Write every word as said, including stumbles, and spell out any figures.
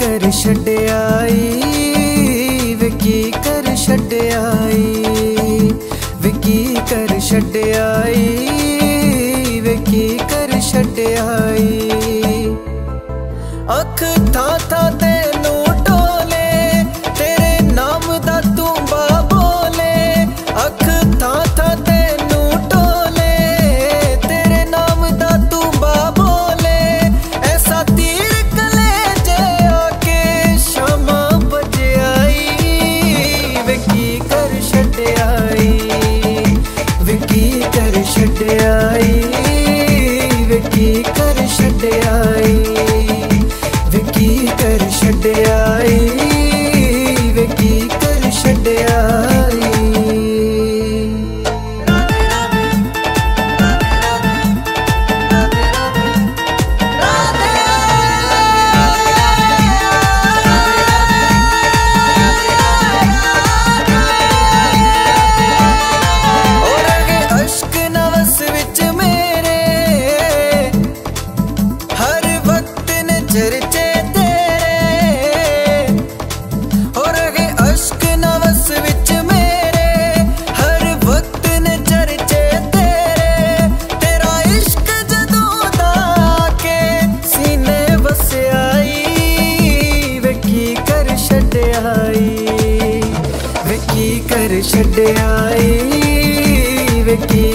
कर छड्याई वे की कर छड्याई वे की कर छड्याई वे की कर छड्याई। अख था था तेनू टोले तेरे नाम दा तू बा बोले। अख था था तेनू टोले तेरे नाम दा तू बा बोले। ऐसा तीर कलेजे आके शमा बजाई वे की कर छड्याई वे की कर छड्याई वे की कर छड्याई वे की कर छड्याई वे की कर छड्याई। चर्चे तेरे हो रहे अश्क नवस विच मेरे हर वक्त ने चर्चे तेरे। तेरा इश्क जदों दा के सीने वस्याई वे की कर छड्याई वे की कर छड्याई वे की